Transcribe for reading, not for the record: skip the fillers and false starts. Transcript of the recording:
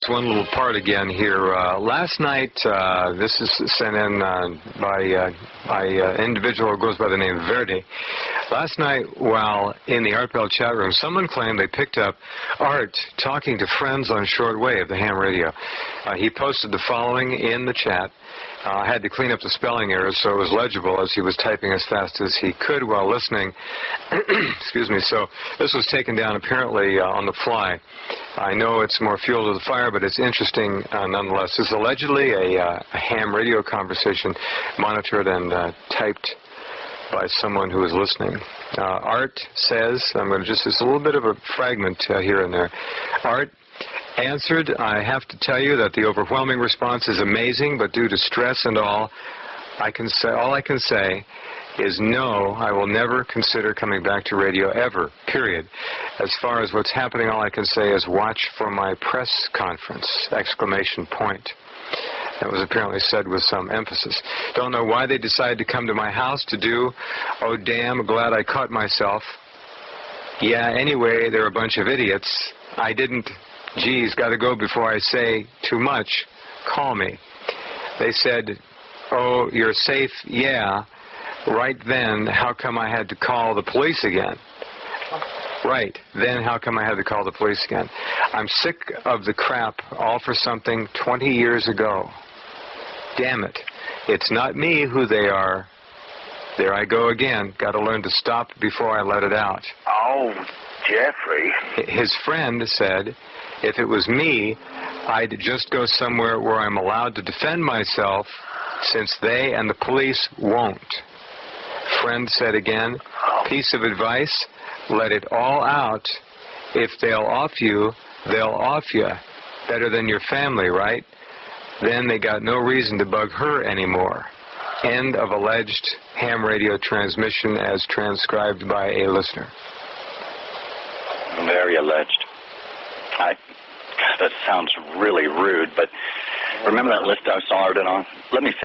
One little part again here. Last night, this is sent in by an individual who goes by the name of Verdi. Last night, while in the Art Bell chat room, someone claimed they picked up Art talking to friends on shortwave, the ham radio. He posted the following in the chat. I had to clean up the spelling errors so it was legible as he was typing as fast as he could while listening. Excuse me. So this was taken down apparently on the fly. I know it's more fuel to the fire, but it's interesting nonetheless. This is allegedly a ham radio conversation monitored and typed by someone who was listening. Art says, I'm going to just a little bit of a fragment here and there. Art answered, I have to tell you that the overwhelming response is amazing, but due to stress and all I can say is no, I will never consider coming back to radio ever, period. As far as what's happening, all I can say is watch for my press conference, exclamation point. That was apparently said with some emphasis. Don't know why they decided to come to my house to do, oh damn, glad I caught myself. Yeah, anyway, they're a bunch of idiots. I didn't, geez, got to go before I say too much. Call me. They said, oh, you're safe, yeah. Right then, how come I had to call the police again? Right, then how come I had to call the police again? I'm sick of the crap, all for something 20 years ago. Damn it. It's not me who they are. There I go again. Got to learn to stop before I let it out. Oh, Jeffrey. His friend said, if it was me, I'd just go somewhere where I'm allowed to defend myself, since they and the police won't. Friend said again, piece of advice, let it all out. If they'll off you, they'll off you. Better than your family, right? Then they got no reason to bug her anymore. End of alleged ham radio transmission as transcribed by a listener. Very alleged. That sounds really rude, but remember that list I saw it on? Let me